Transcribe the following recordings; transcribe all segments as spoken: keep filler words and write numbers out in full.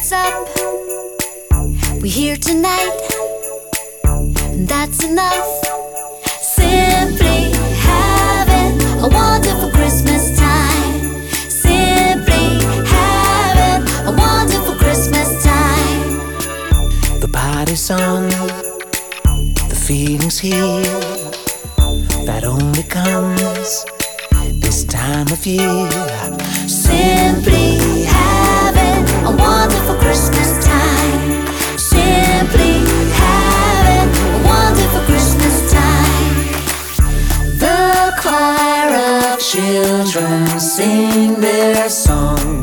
spirit's up. We're here tonight, and that's enough. Simply having a wonderful Christmas time. Simply having a wonderful Christmas time. The party's on, the feeling's here. That only comes this time of year. Simply having a wonderful Christmas time. Simply having a wonderful Christmas time. The choir of children sing their song.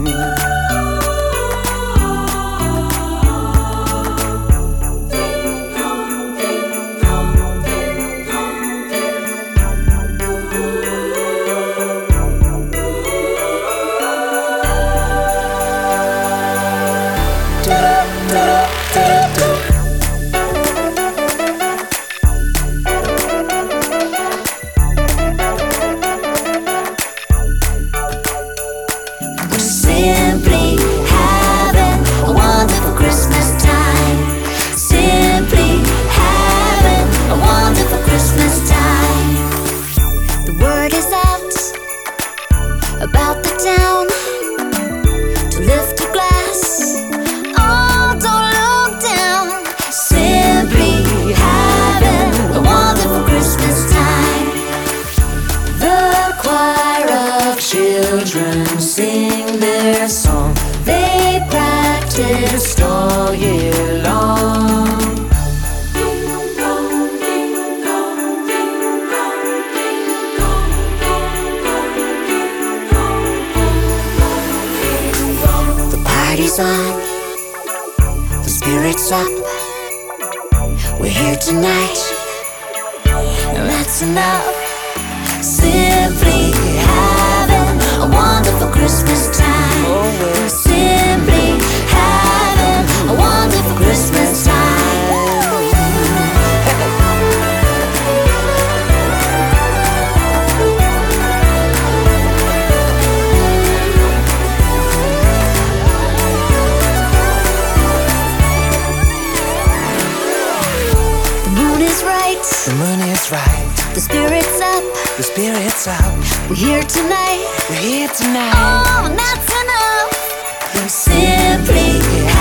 Simply having a wonderful Christmas time. Simply having a wonderful Christmas time. The word is out about the town to lift a glass. Oh, don't look down. Simply having a wonderful Christmas time. The choir of children sing their song. They practiced all year long. The party's on, the spirit's up. We're here tonight, and that's enough. Simply having a wonderful Christmas time. Simply having a wonderful Christmas time. The moon is right, The moon is right, the spirit's up. the spirit's up. We're here tonight, We're here tonight. oh, and that's enough. Simply